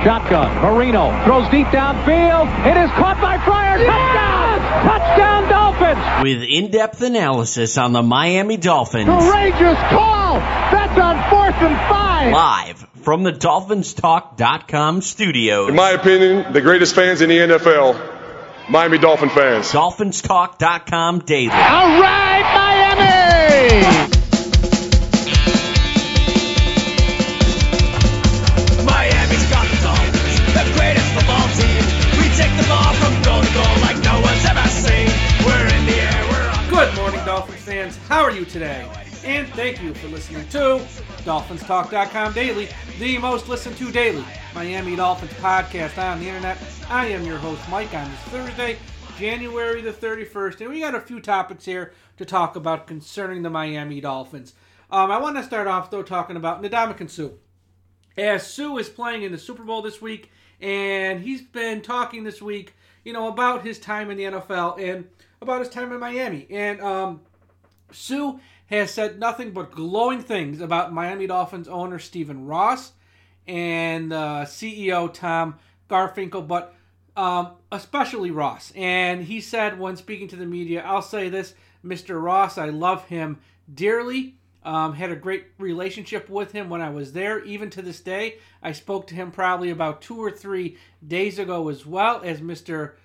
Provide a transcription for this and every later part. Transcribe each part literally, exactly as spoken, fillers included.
Shotgun. Marino throws deep downfield. It is caught by Fryer. Touchdown! Touchdown Dolphins! With in-depth analysis on the Miami Dolphins. Courageous call! That's on fourth and five! Live from the Dolphins Talk dot com studios. In my opinion, the greatest fans in the N F L, Miami Dolphin fans. Dolphins Talk dot com daily. All right, Miami! Miami's got the Dolphins, the greatest football team. We take the ball from goal to goal like no one's ever seen. We're in the air, we're on. Good morning, Dolphins fans. How are you today? And thank you for listening to Dolphins Talk dot com Daily, the most listened to daily Miami Dolphins podcast on the internet. I am your host, Mike, on this Thursday, January the thirty-first, and we got a few topics here to talk about concerning the Miami Dolphins. Um, I want to start off, though, talking about Ndamukong Suh. As Suh is playing in the Super Bowl this week, and he's been talking this week, you know, about his time in the N F L and about his time in Miami. And um, Suh has said nothing but glowing things about Miami Dolphins owner Stephen Ross and uh, C E O Tom Garfinkel, but um, especially Ross. And he said when speaking to the media, I'll say this, Mister Ross, I love him dearly. Um, had a great relationship with him when I was there. Even to this day, I spoke to him probably about two or three days ago as well as Mister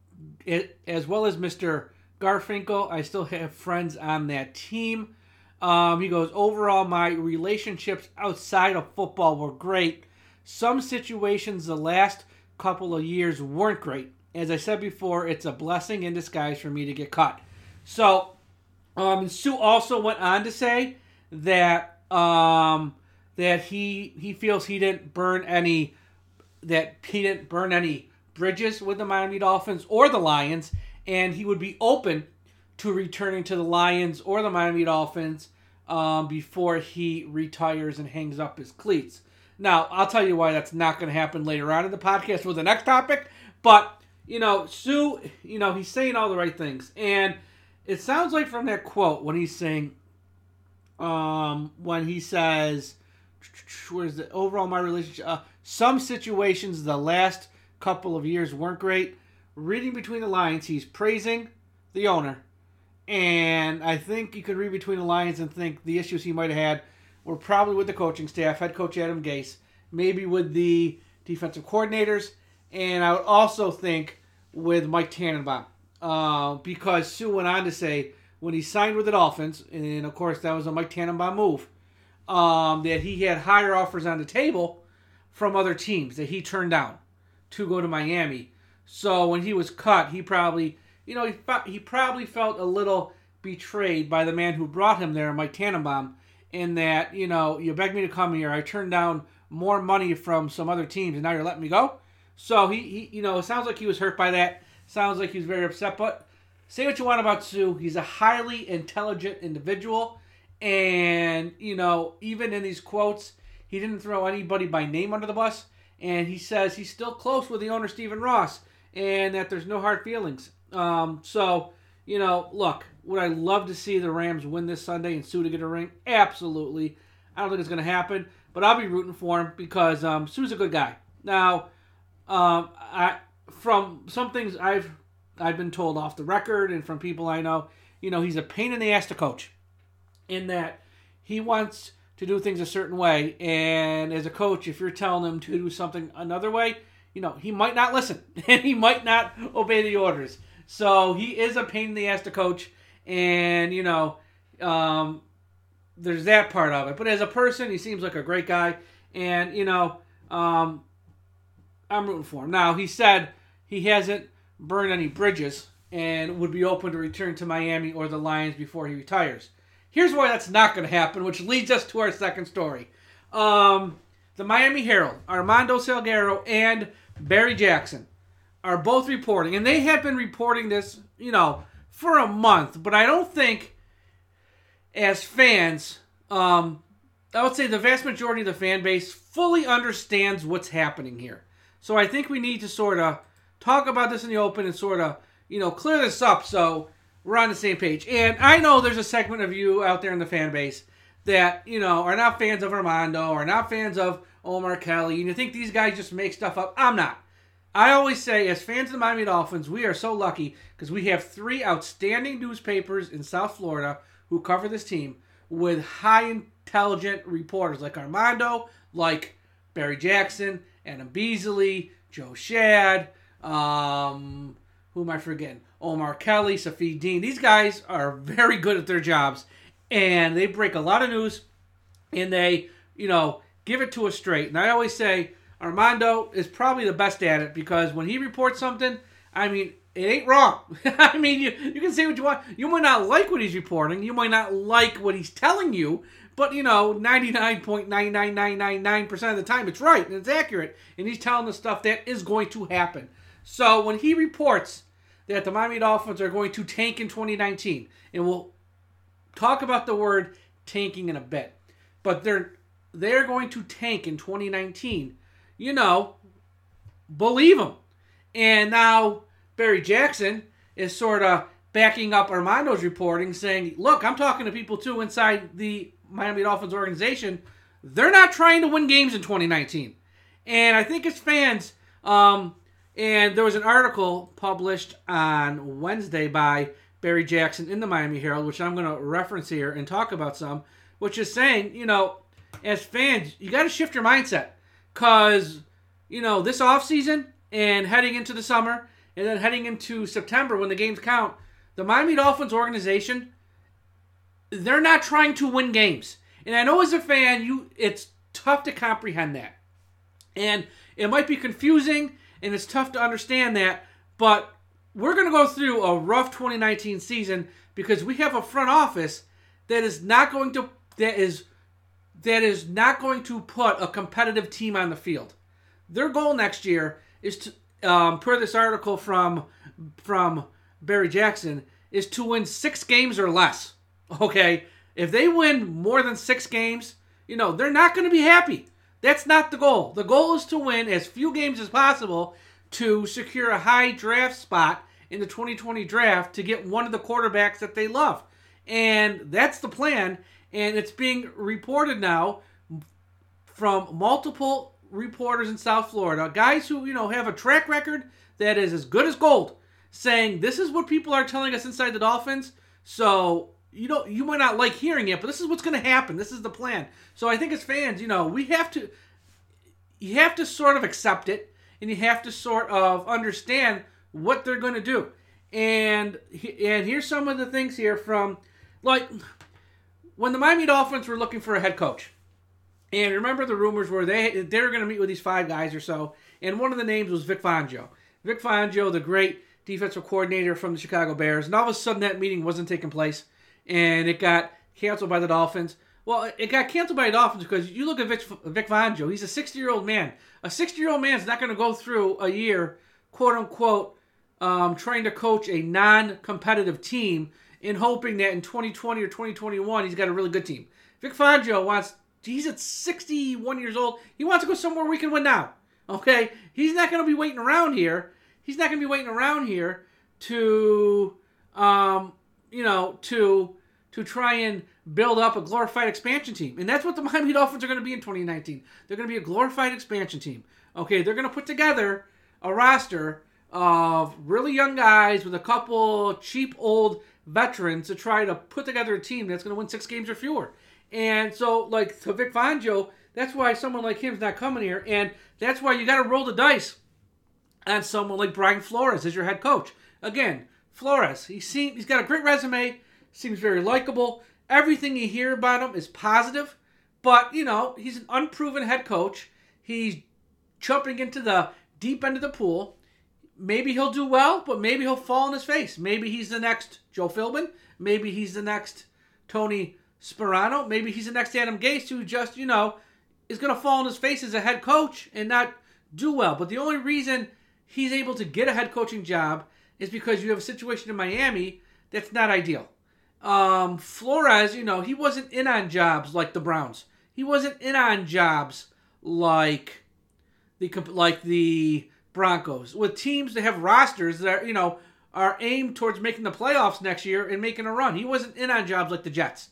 as well as Mister Garfinkel. I still have friends on that team. Um, he goes, overall, my relationships outside of football were great. Some situations the last couple of years weren't great. As I said before, it's a blessing in disguise for me to get cut. So, um, Suh also went on to say that um, that he he feels he didn't burn any that he didn't burn any bridges with the Miami Dolphins or the Lions, and he would be open to returning to the Lions or the Miami Dolphins um, before he retires and hangs up his cleats. Now, I'll tell you why that's not going to happen later on in the podcast with the next topic, but, you know, Suh, you know, he's saying all the right things, and it sounds like from that quote when he's saying, um, when he says, where's the overall my relationship, uh, some situations the last couple of years weren't great. Reading between the lines, he's praising the owner, and I think you could read between the lines and think the issues he might have had were probably with the coaching staff, head coach Adam Gase, maybe with the defensive coordinators, and I would also think with Mike Tannenbaum, uh, because Suh went on to say when he signed with the Dolphins, and of course that was a Mike Tannenbaum move, um, that he had higher offers on the table from other teams that he turned down to go to Miami. So when he was cut, he probably, you know, he, he probably felt a little betrayed by the man who brought him there, Mike Tannenbaum, in that, you know, you begged me to come here. I turned down more money from some other teams, and now you're letting me go? So he, he you know, it sounds like he was hurt by that. Sounds like he was very upset. But say what you want about Suh. He's a highly intelligent individual. And, you know, even in these quotes, he didn't throw anybody by name under the bus. And he says he's still close with the owner, Stephen Ross, and that there's no hard feelings. Um, so, you know, look, would I love to see the Rams win this Sunday and Suh to get a ring? Absolutely. I don't think it's going to happen, but I'll be rooting for him because um, Suh's a good guy. Now, um, I from some things I've I've been told off the record and from people I know, you know, he's a pain in the ass to coach in that he wants to do things a certain way, and as a coach, if you're telling him to do something another way, you know, he might not listen, and he might not obey the orders. So he is a pain in the ass to coach, and, you know, um, there's that part of it. But as a person, he seems like a great guy, and, you know, um, I'm rooting for him. Now, he said he hasn't burned any bridges and would be open to return to Miami or the Lions before he retires. Here's why that's not going to happen, which leads us to our second story. Um, the Miami Herald, Armando Salguero and Barry Jackson are both reporting, and they have been reporting this, you know, for a month, but I don't think as fans, um, I would say the vast majority of the fan base fully understands what's happening here. So I think we need to sort of talk about this in the open and sort of, you know, clear this up so we're on the same page. And I know there's a segment of you out there in the fan base that, you know, are not fans of Armando, are not fans of Omar Kelly, and you think these guys just make stuff up. I'm not. I always say, as fans of the Miami Dolphins, we are so lucky because we have three outstanding newspapers in South Florida who cover this team with high intelligent reporters like Armando, like Barry Jackson, Adam Beasley, Joe Shad, um, who am I forgetting? Omar Kelly, Safi Dean. These guys are very good at their jobs, and they break a lot of news, and they, you know, give it to us straight. And I always say Armando is probably the best at it because when he reports something, I mean, it ain't wrong. I mean, you, you can say what you want. You might not like what he's reporting. You might not like what he's telling you. But, you know, ninety-nine point nine nine nine nine nine percent of the time it's right and it's accurate. And he's telling us stuff that is going to happen. So when he reports that the Miami Dolphins are going to tank in twenty nineteen, and we'll talk about the word tanking in a bit, but they're they're going to tank in twenty nineteen, you know, believe him. And now Barry Jackson is sort of backing up Armando's reporting, saying, look, I'm talking to people too inside the Miami Dolphins organization. They're not trying to win games in twenty nineteen. And I think as fans, um, and there was an article published on Wednesday by Barry Jackson in the Miami Herald, which I'm going to reference here and talk about some, which is saying, you know, as fans, you got to shift your mindset. Because, you know, this offseason and heading into the summer and then heading into September when the games count, the Miami Dolphins organization, they're not trying to win games. And I know as a fan, you it's tough to comprehend that. And it might be confusing and it's tough to understand that, but we're going to go through a rough twenty nineteen season because we have a front office that is not going to that is that is not going to put a competitive team on the field. Their goal next year is to, um, per this article from from Barry Jackson, is to win six games or less. Okay, if they win more than six games, you know they're not going to be happy. That's not the goal. The goal is to win as few games as possible to secure a high draft spot in the twenty twenty draft to get one of the quarterbacks that they love. And that's the plan. And it's being reported now from multiple reporters in South Florida, guys who, you know, have a track record that is as good as gold, saying this is what people are telling us inside the Dolphins. So, you know, you might not like hearing it, but this is what's going to happen. This is the plan. So I think as fans, you know, we have to, you have to sort of accept it, and you have to sort of understand what they're going to do. And and here's some of the things here from, like, when the Miami Dolphins were looking for a head coach. And remember the rumors were they they were going to meet with these five guys or so, and one of the names was Vic Fangio. Vic Fangio, the great defensive coordinator from the Chicago Bears. And all of a sudden that meeting wasn't taking place, and it got canceled by the Dolphins. Well, it got canceled by the Dolphins because you look at Vic, Vic Fangio. He's a sixty-year-old man. A sixty-year-old man is not going to go through a year, quote-unquote, um, trying to coach a non-competitive team in hoping that in twenty twenty or twenty twenty-one he's got a really good team. Vic Fangio wants, he's at sixty-one years old. He wants to go somewhere we can win now. Okay? He's not going to be waiting around here. He's not going to be waiting around here to, um, you know, to to try and build up a glorified expansion team. And that's what the Miami Dolphins are going to be in twenty nineteen. They're going to be a glorified expansion team. Okay, they're going to put together a roster of really young guys with a couple cheap old veterans to try to put together a team that's going to win six games or fewer. And so, like, to Vic Fangio, that's why someone like him is not coming here. And that's why you got to roll the dice on someone like Brian Flores as your head coach. Again, Flores, he's seen, he's got a great resume, seems very likable. Everything you hear about him is positive. But, you know, he's an unproven head coach. He's jumping into the deep end of the pool. Maybe he'll do well, but maybe he'll fall on his face. Maybe he's the next Joe Philbin. Maybe he's the next Tony Sperano. Maybe he's the next Adam Gase who just, you know, is going to fall on his face as a head coach and not do well. But the only reason he's able to get a head coaching job is because you have a situation in Miami that's not ideal. Um, Flores, you know, he wasn't in on jobs like the Browns. He wasn't in on jobs like the like the Broncos, with teams that have rosters that are, you know, are aimed towards making the playoffs next year and making a run. He wasn't in on jobs like the Jets.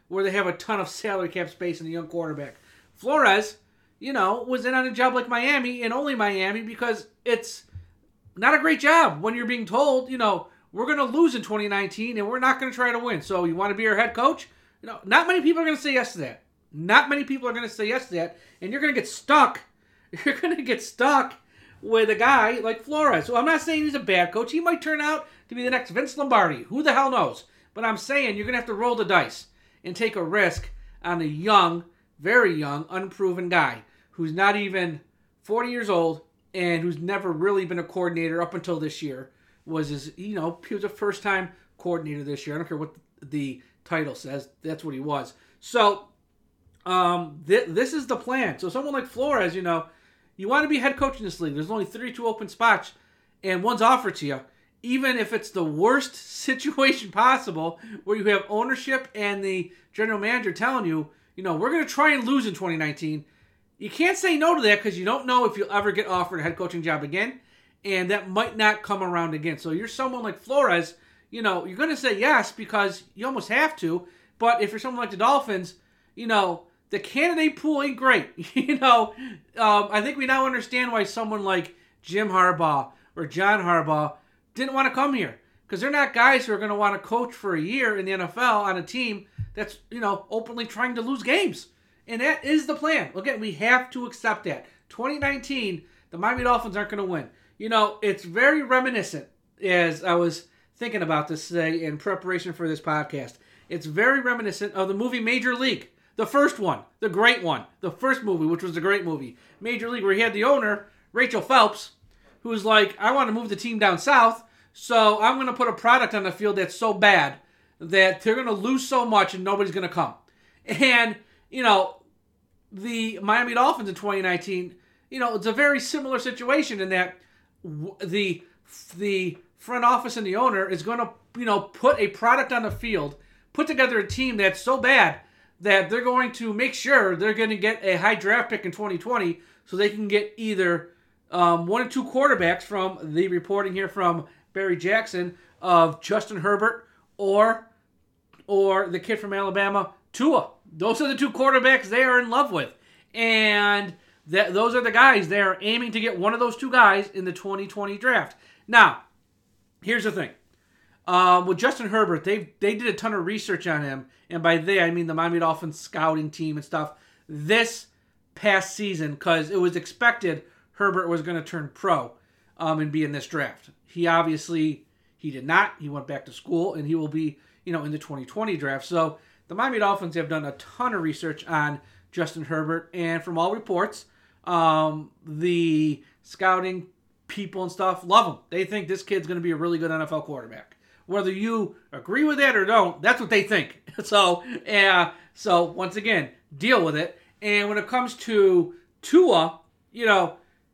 where they have a ton of salary cap space in a young quarterback. Flores, you know, was in on a job like Miami and only Miami because it's not a great job when you're being told, you know, we're going to lose in twenty nineteen and we're not going to try to win. So you want to be our head coach? You know, not many people are going to say yes to that. Not many people are going to say yes to that. And you're going to get stuck. You're going to get stuck with a guy like Flores. So I'm not saying he's a bad coach. He might turn out to be the next Vince Lombardi. Who the hell knows? But I'm saying you're going to have to roll the dice and take a risk on a young, very young, unproven guy who's not even forty years old and who's never really been a coordinator up until this year. Was his, you know, he was a first-time coordinator this year. I don't care what the title says. That's what he was. So um, th- this is the plan. So someone like Flores, you know, you want to be head coach in this league. There's only thirty-two open spots, and one's offered to you. Even if it's the worst situation possible, where you have ownership and the general manager telling you, you know, we're going to try and lose in twenty nineteen. You can't say no to that because you don't know if you'll ever get offered a head coaching job again, and that might not come around again. So you're someone like Flores, you know, you're going to say yes because you almost have to. But if you're someone like the Dolphins, you know, the candidate pool ain't great. you know, um, I think we now understand why someone like Jim Harbaugh or John Harbaugh didn't want to come here. Because they're not guys who are going to want to coach for a year in the N F L on a team that's, you know, openly trying to lose games. And that is the plan. Again, we have to accept that. twenty nineteen, the Miami Dolphins aren't going to win. You know, it's very reminiscent, as I was thinking about this today in preparation for this podcast. It's very reminiscent of the movie Major League. The first one, the great one. The first movie, which was a great movie. Major League, where he had the owner, Rachel Phelps, who's like, I want to move the team down south, so I'm going to put a product on the field that's so bad that they're going to lose so much and nobody's going to come. And, you know, the Miami Dolphins in twenty nineteen, you know, it's a very similar situation in that the the front office and the owner is going to, you know, put a product on the field, put together a team that's so bad that they're going to make sure they're going to get a high draft pick in twenty twenty so they can get either um, one or two quarterbacks from the reporting here from Barry Jackson of Justin Herbert or or the kid from Alabama, Tua. Those are the two quarterbacks they are in love with. And that those are the guys. They're aiming to get one of those two guys in the twenty twenty draft. Now, here's the thing. Um, with Justin Herbert, they they did a ton of research on him. And by they, I mean the Miami Dolphins scouting team and stuff. This past season, because it was expected Herbert was going to turn pro um, and be in this draft. He obviously, he did not. He went back to school, and he will be, you know, in the twenty twenty draft. So the Miami Dolphins have done a ton of research on Justin Herbert, and from all reports, um, the scouting people and stuff love him. They think this kid's going to be a really good N F L quarterback. Whether you agree with that or don't, that's what they think. So, uh, so once again, deal with it. And when it comes to Tua, you know,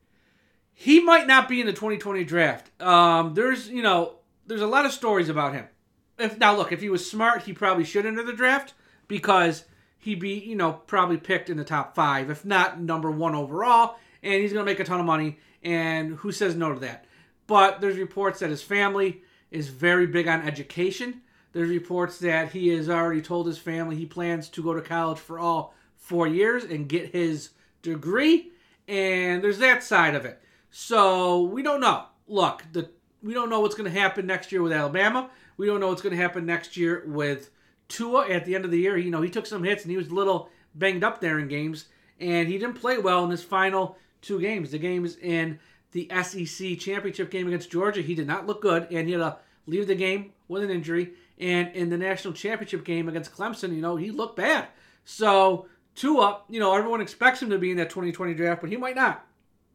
he might not be in the twenty twenty draft. Um, there's, you know, there's a lot of stories about him. If now, look, if he was smart, he probably should enter the draft because he'd be, you know, probably picked in the top five, if not number one overall, and he's going to make a ton of money, and who says no to that? But there's reports that his family is very big on education. There's reports that he has already told his family he plans to go to college for all four years and get his degree, and there's that side of it. So we don't know. Look, the we don't know what's going to happen next year with Alabama. We don't know what's going to happen next year with Tua at the end of the year. You know, he took some hits and he was a little banged up there in games, and he didn't play well in his final two games. The games in the S E C championship game against Georgia, he did not look good, and he had to leave the game with an injury. And in the national championship game against Clemson, you know, he looked bad. So Tua, you know, everyone expects him to be in that twenty twenty draft, but he might not.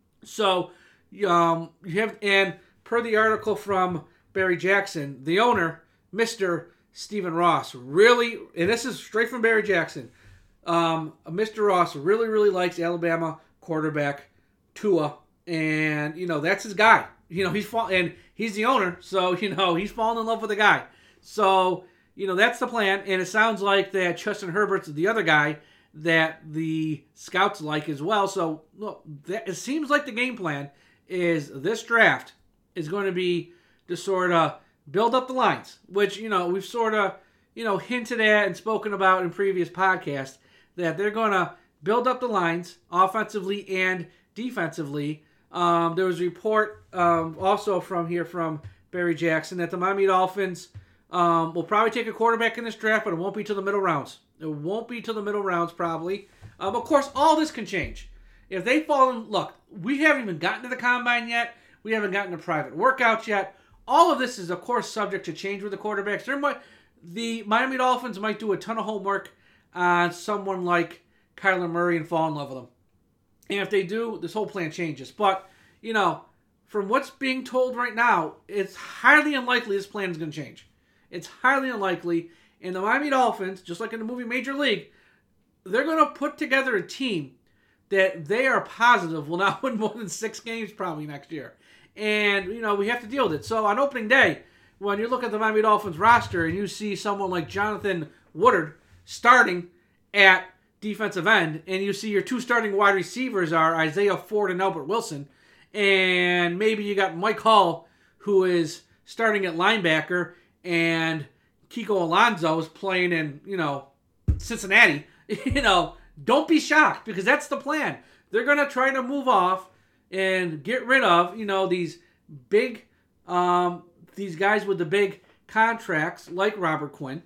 So um, you have, and per the article from Barry Jackson, the owner, Mister Stephen Ross, really, and this is straight from Barry Jackson, um, Mister Ross really, really likes Alabama quarterback Tua, and, you know, that's his guy. You know, he's fall- and he's the owner, so, you know, he's fallen in love with the guy. So, you know, that's the plan, and it sounds like that Justin Herbert's the other guy that the scouts like as well. So, look, that, it seems like the game plan is this draft is going to be to sort of build up the lines, which, you know, we've sort of, you know, hinted at and spoken about in previous podcasts that they're going to build up the lines offensively and defensively. Um, there was a report um, also from here from Barry Jackson that the Miami Dolphins um, will probably take a quarterback in this draft, but it won't be to the middle rounds. It won't be to the middle rounds probably. Um, of course, all this can change. If they fall in, look, we haven't even gotten to the combine yet. We haven't gotten to private workouts yet. All of this is, of course, subject to change with the quarterbacks. There might, the Miami Dolphins might do a ton of homework on someone like Kyler Murray and fall in love with him. And if they do, this whole plan changes. But, you know, from what's being told right now, it's highly unlikely this plan is going to change. It's highly unlikely. And the Miami Dolphins, just like in the movie Major League, they're going to put together a team that they are positive will not win more than six games probably next year. And, you know, we have to deal with it. So on opening day, when you look at the Miami Dolphins roster and you see someone like Jonathan Woodard starting at defensive end, and you see your two starting wide receivers are Isaiah Ford and Albert Wilson, and maybe you got Mike Hall, who is starting at linebacker, and Kiko Alonso is playing in, you know, Cincinnati, you know, don't be shocked, because that's the plan. They're going to try to move off and get rid of, you know, these big, um, these guys with the big contracts, like Robert Quinn,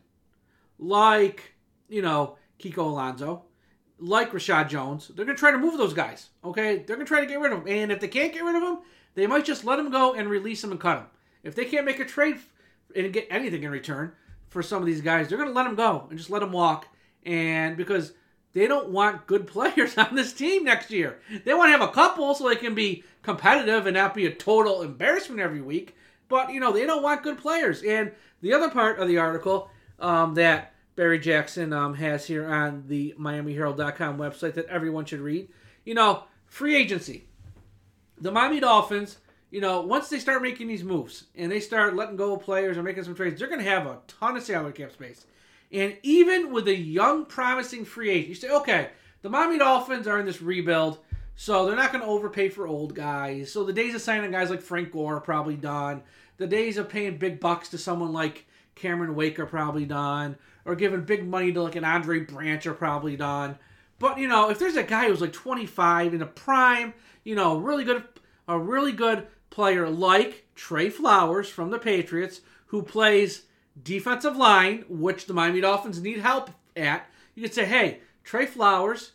like, you know, Kiko Alonso, like Rashad Jones. They're going to try to move those guys, okay? They're going to try to get rid of them. And if they can't get rid of them, they might just let them go and release them and cut them. If they can't make a trade and get anything in return for some of these guys, they're going to let them go and just let them walk. And because they don't want good players on this team next year. They want to have a couple so they can be competitive and not be a total embarrassment every week. But, you know, they don't want good players. And the other part of the article um, that Barry Jackson um, has here on the Miami Herald dot com website that everyone should read, you know, free agency. The Miami Dolphins, you know, once they start making these moves and they start letting go of players or making some trades, they're going to have a ton of salary cap space. And even with a young, promising free agent, you say, okay, the Miami Dolphins are in this rebuild, so they're not going to overpay for old guys. So the days of signing guys like Frank Gore are probably done. The days of paying big bucks to someone like Cameron Wake are probably done. Or giving big money to like an Andre Branch are probably done. But, you know, if there's a guy who's like twenty-five in a prime, you know, really good, a really good player like Trey Flowers from the Patriots, who plays defensive line, which the Miami Dolphins need help at, you could say, hey, Trey Flowers,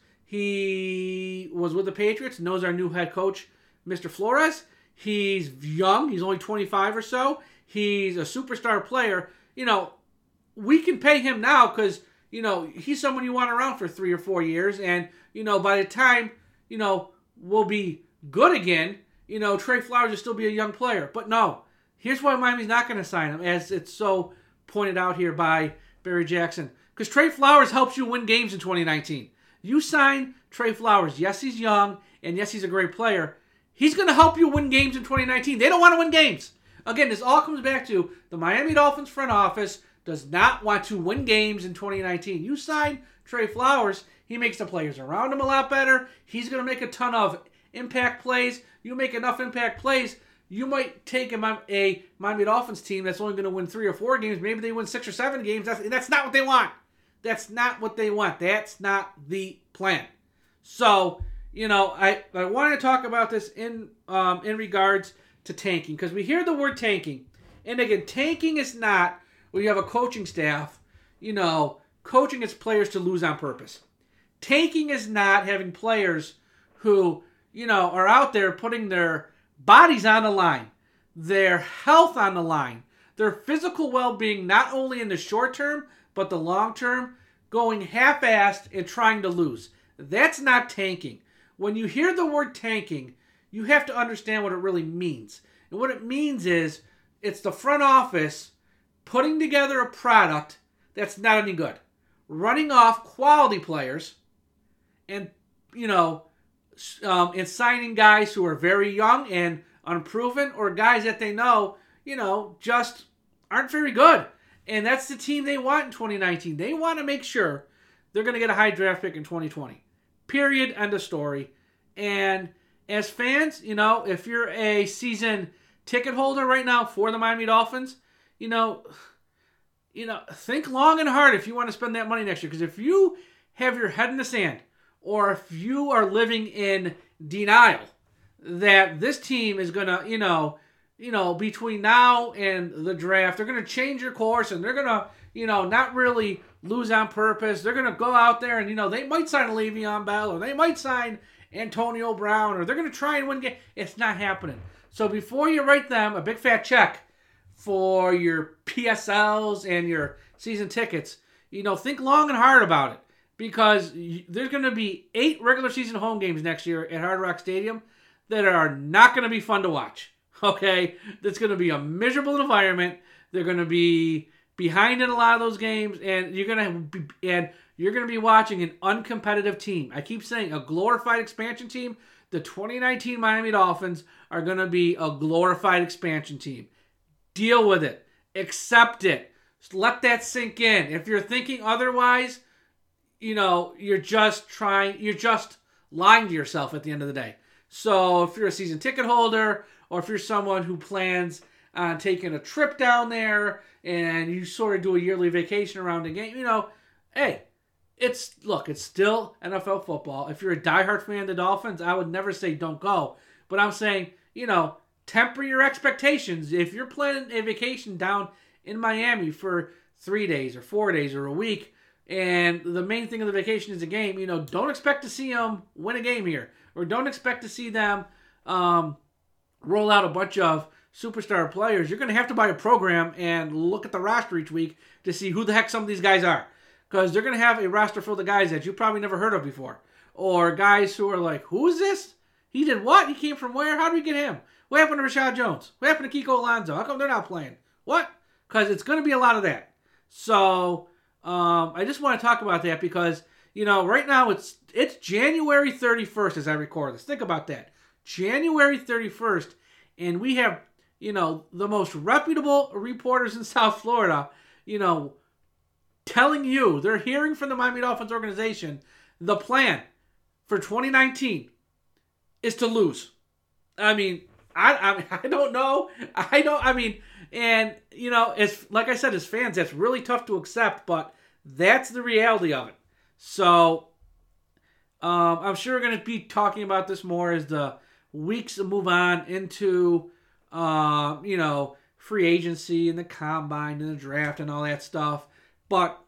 he was with the Patriots, knows our new head coach, Mister Flores. He's young. He's only twenty-five or so. He's a superstar player. You know, we can pay him now because, you know, he's someone you want around for three or four years. And, you know, by the time, you know, we'll be good again, you know, Trey Flowers will still be a young player. But no, here's why Miami's not going to sign him, as it's so pointed out here by Barry Jackson. Because Trey Flowers helps you win games in twenty nineteen. You sign Trey Flowers. Yes, he's young, and yes, he's a great player. He's going to help you win games in twenty nineteen. They don't want to win games. Again, this all comes back to the Miami Dolphins front office does not want to win games in twenty nineteen. You sign Trey Flowers, he makes the players around him a lot better. He's going to make a ton of impact plays. You make enough impact plays, you might take a, a Miami Dolphins team that's only going to win three or four games. Maybe they win six or seven games. That's, that's not what they want. That's not what they want. That's not the plan. So, you know, I, I wanted to talk about this in um, in regards to tanking, because we hear the word tanking. And again, tanking is not where you have a coaching staff, you know, coaching its players to lose on purpose. Tanking is not having players who, you know, are out there putting their bodies on the line, their health on the line, their physical well-being, not only in the short term, but the long term, going half-assed and trying to lose. That's not tanking. When you hear the word tanking, you have to understand what it really means. And what it means is it's the front office putting together a product that's not any good, running off quality players, and, you know, um, and signing guys who are very young and unproven, or guys that they know, you know, just aren't very good. And that's the team they want in twenty nineteen. They want to make sure they're going to get a high draft pick in twenty twenty. Period. End of story. And as fans, you know, if you're a season ticket holder right now for the Miami Dolphins, you know, you know, think long and hard if you want to spend that money next year. Because if you have your head in the sand, or if you are living in denial that this team is going to, you know, you know, between now and the draft, they're going to change your course and they're going to, you know, not really lose on purpose. They're going to go out there and, you know, they might sign Le'Veon Bell or they might sign Antonio Brown or they're going to try and win game. It's not happening. So before you write them a big fat check for your P S Ls and your season tickets, you know, think long and hard about it, because there's going to be eight regular season home games next year at Hard Rock Stadium that are not going to be fun to watch. Okay, that's going to be a miserable environment. They're going to be behind in a lot of those games, and you're going to be, and you're going to be watching an uncompetitive team. I keep saying a glorified expansion team. The twenty nineteen Miami Dolphins are going to be a glorified expansion team. Deal with it. Accept it. Just let that sink in. If you're thinking otherwise, you know, you're just trying, you're just lying to yourself at the end of the day. So if you're a season ticket holder, or if you're someone who plans on taking a trip down there and you sort of do a yearly vacation around a game, you know, hey, it's, look, it's still N F L football. If you're a diehard fan of the Dolphins, I would never say don't go. But I'm saying, you know, temper your expectations. If you're planning a vacation down in Miami for three days or four days or a week, and the main thing of the vacation is a game, you know, don't expect to see them win a game here. Or don't expect to see them um, roll out a bunch of superstar players. You're going to have to buy a program and look at the roster each week to see who the heck some of these guys are. Because they're going to have a roster full of guys that you probably never heard of before. Or guys who are like, who is this? He did what? He came from where? How did we get him? What happened to Rashad Jones? What happened to Kiko Alonso? How come they're not playing? What? Because it's going to be a lot of that. So um, I just want to talk about that because, you know, right now it's it's January thirty-first as I record this. Think about that. January thirty-first, and we have, you know, the most reputable reporters in South Florida, you know, telling you, they're hearing from the Miami Dolphins organization, the plan for twenty nineteen is to lose. I mean, I I, I don't know. I don't, I mean, and, you know, as like I said, as fans, that's really tough to accept, but that's the reality of it. So, um, I'm sure we're going to be talking about this more as the weeks move on into, uh, you know, free agency and the combine and the draft and all that stuff. But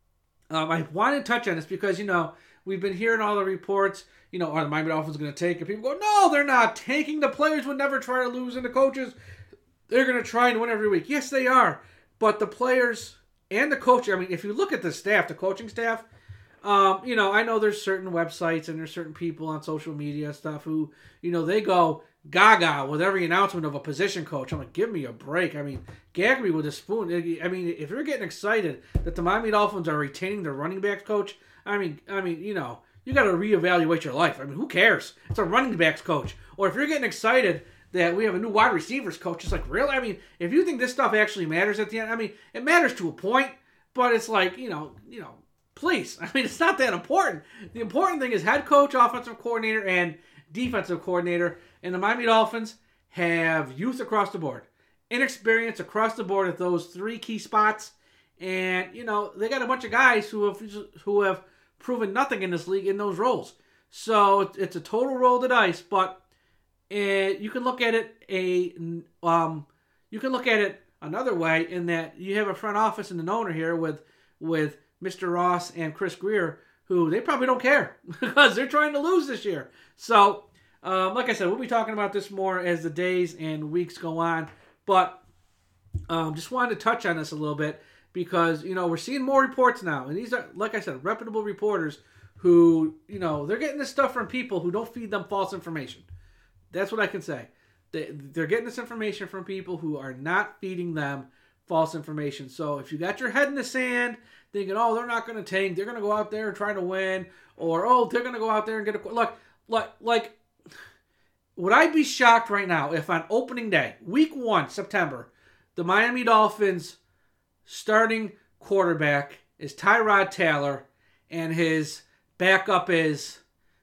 um, I want to touch on this because, you know, we've been hearing all the reports, you know, are the Miami Dolphins going to take it? People go, no, they're not taking. The players would never try to lose, and the coaches, they're going to try and win every week. Yes, they are. But the players and the coach, I mean, if you look at the staff, the coaching staff, um, you know, I know there's certain websites and there's certain people on social media stuff who, you know, they go gaga with every announcement of a position coach. I'm like, give me a break. I mean, gag me with a spoon. I mean, if you're getting excited that the Miami Dolphins are retaining their running backs coach, I mean, I mean, you know, you got to reevaluate your life. I mean, who cares? It's a running backs coach. Or if you're getting excited that we have a new wide receivers coach, it's like, really? I mean, if you think this stuff actually matters at the end, I mean, it matters to a point, but it's like, you know, you know, please. I mean, it's not that important. The important thing is head coach, offensive coordinator, and defensive coordinator. And the Miami Dolphins have youth across the board, inexperience across the board at those three key spots. And, you know, they got a bunch of guys who have who have proven nothing in this league in those roles. So it's a total roll of the dice, but it, you can look at it a um you can look at it another way in that you have a front office and an owner here with with Mister Ross and Chris Greer, who they probably don't care because they're trying to lose this year. So, um, like I said, we'll be talking about this more as the days and weeks go on. But um, just wanted to touch on this a little bit because, you know, we're seeing more reports now. And these are, like I said, reputable reporters who, you know, they're getting this stuff from people who don't feed them false information. That's what I can say. They, they're getting this information from people who are not feeding them false information. So if you got your head in the sand thinking, oh, they're not going to tank, they're going to go out there and try to win, or, oh, they're going to go out there and get a... Look, like, like, would I be shocked right now if on opening day, week one, September, the Miami Dolphins starting quarterback is Tyrod Taylor and his backup is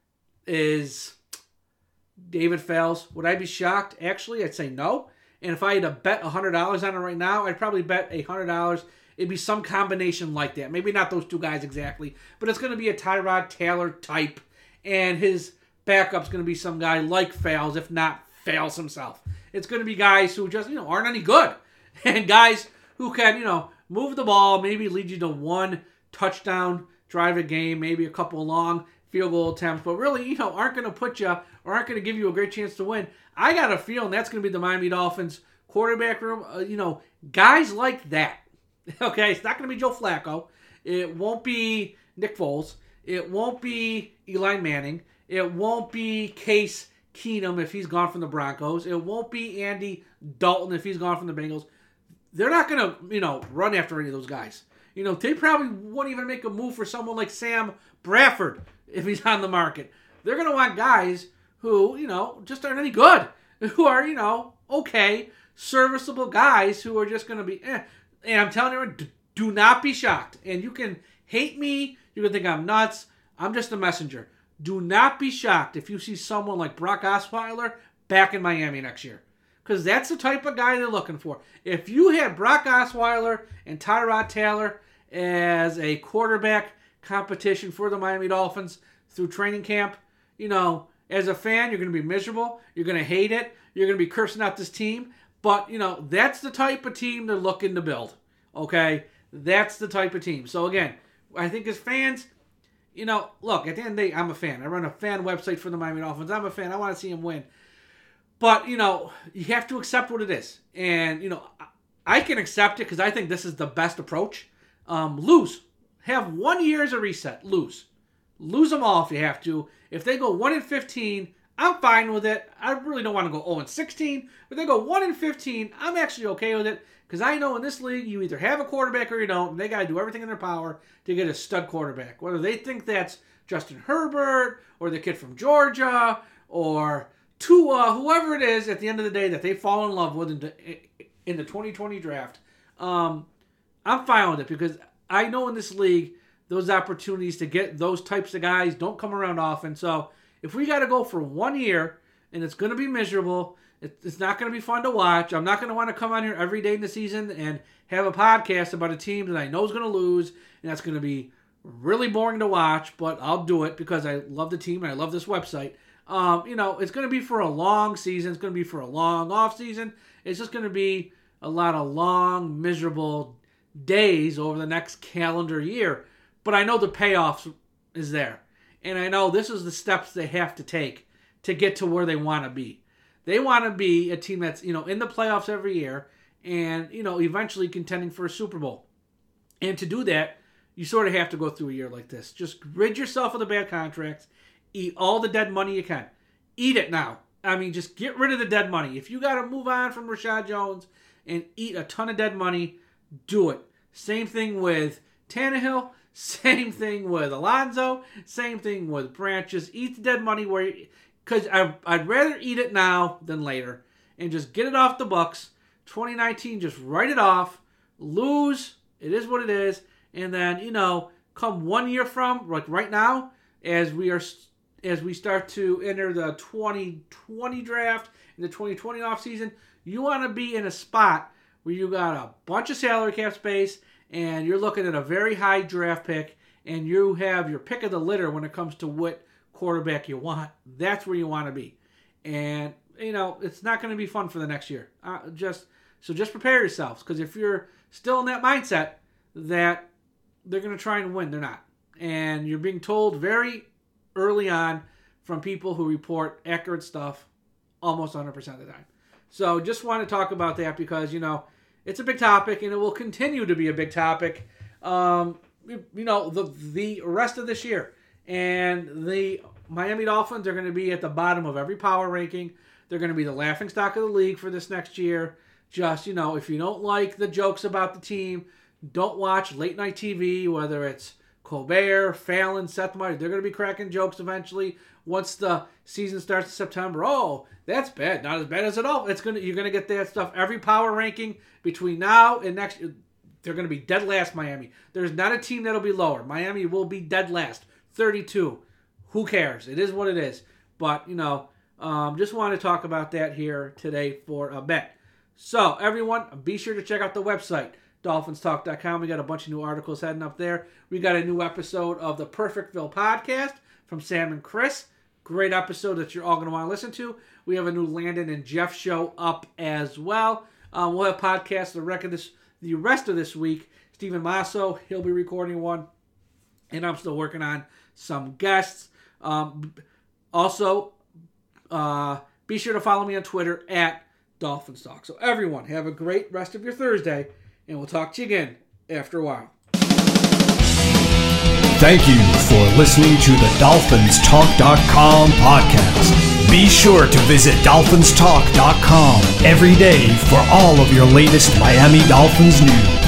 is David Fales? Would I be shocked? Actually, I'd say no. And if I had to bet one hundred dollars on it right now, I'd probably bet one hundred dollars it'd be some combination like that. Maybe not those two guys exactly, but it's going to be a Tyrod Taylor type, and his backup's going to be some guy like Fales, if not Fales himself. It's going to be guys who just, you know, aren't any good, and guys who can, you know, move the ball, maybe lead you to one touchdown drive a game, maybe a couple long field goal attempts, but really, you know, aren't going to put you or aren't going to give you a great chance to win. I got a feeling that's going to be the Miami Dolphins quarterback room. Uh, you know, guys like that. Okay, it's not going to be Joe Flacco. It won't be Nick Foles. It won't be Eli Manning. It won't be Case Keenum if he's gone from the Broncos. It won't be Andy Dalton if he's gone from the Bengals. They're not going to, you know, run after any of those guys. You know, they probably won't even make a move for someone like Sam Bradford if he's on the market. They're going to want guys who, you know, just aren't any good. Who are, you know, okay, serviceable guys who are just going to be, eh. And I'm telling you, do not be shocked. And you can hate me. You can think I'm nuts. I'm just a messenger. Do not be shocked if you see someone like Brock Osweiler back in Miami next year. Because that's the type of guy they're looking for. If you had Brock Osweiler and Tyrod Taylor as a quarterback competition for the Miami Dolphins through training camp, you know, as a fan, you're going to be miserable. You're going to hate it. You're going to be cursing out this team. But, you know, that's the type of team they're looking to build. Okay? That's the type of team. So, again, I think as fans, you know, look, at the end of the day, I'm a fan. I run a fan website for the Miami Dolphins. I'm a fan. I want to see them win. But, you know, you have to accept what it is. And, you know, I can accept it because I think this is the best approach. Um, lose. Have one year as a reset. Lose. Lose them all if you have to. If they go one and fifteen, I'm fine with it. I really don't want to go oh and sixteen. But they go one and fifteen, I'm actually okay with it. Because I know in this league, you either have a quarterback or you don't. And they got to do everything in their power to get a stud quarterback. Whether they think that's Justin Herbert or the kid from Georgia or Tua, whoever it is at the end of the day that they fall in love with in the, in the twenty twenty draft, um, I'm fine with it. Because I know in this league, those opportunities to get those types of guys don't come around often. So if we got to go for one year and it's going to be miserable, it's not going to be fun to watch. I'm not going to want to come on here every day in the season and have a podcast about a team that I know is going to lose, and that's going to be really boring to watch, but I'll do it because I love the team and I love this website. Um, you know, it's going to be for a long season. It's going to be for a long off season. It's just going to be a lot of long, miserable days over the next calendar year. But I know the payoff is there. And I know this is the steps they have to take to get to where they want to be. They want to be a team that's, you know, in the playoffs every year and, you know, eventually contending for a Super Bowl. And to do that, you sort of have to go through a year like this. Just rid yourself of the bad contracts. Eat all the dead money you can. Eat it now. I mean, just get rid of the dead money. If you got to move on from Rashad Jones and eat a ton of dead money, do it. Same thing with Tannehill. Same thing with Alonzo. Same thing with Branch. Just eat the dead money where you... Because I'd rather eat it now than later. And just get it off the books. twenty nineteen, just write it off. Lose. It is what it is. And then, you know, come one year from, like right now, as we are... As we start to enter the twenty twenty draft and the twenty twenty offseason, you want to be in a spot where you got a bunch of salary cap space and you're looking at a very high draft pick and you have your pick of the litter when it comes to what quarterback you want. That's where you want to be. And, you know, it's not going to be fun for the next year. Uh, just So just prepare yourselves, because if you're still in that mindset that they're going to try and win, they're not. And you're being told very early on from people who report accurate stuff almost one hundred percent of the time. So just want to talk about that because, you know, it's a big topic and it will continue to be a big topic, um, you know, the the rest of this year. And the Miami Dolphins are going to be at the bottom of every power ranking. They're going to be the laughingstock of the league for this next year. Just, you know, if you don't like the jokes about the team, don't watch late night T V, whether it's Colbert, Fallon, Seth Meyers. They're going to be cracking jokes eventually once the season starts in September. Oh, that's bad. Not as bad as it all. It's going to, you're going to get that stuff. Every power ranking between now and next, they're going to be dead last, Miami. There's not a team that'll be lower. Miami will be dead last. thirty-two. Who cares? It is what it is. But, you know, um, just want to talk about that here today for a bit. So, everyone, be sure to check out the website, Dolphins Talk dot com. We got a bunch of new articles heading up there. We got a new episode of the Perfectville podcast from Sam and Chris. Great episode that you're all going to want to listen to. We have a new Landon and Jeff show up as well. Um, we'll have podcasts the rest of this, the rest of this week. Stephen Masso, he'll be recording one. And I'm still working on some guests. Um, also, uh, be sure to follow me on Twitter at Dolphins Talk. So everyone, have a great rest of your Thursday. And we'll talk to you again after a while. Thank you for listening to the Dolphins Talk dot com podcast. Be sure to visit Dolphins Talk dot com every day for all of your latest Miami Dolphins news.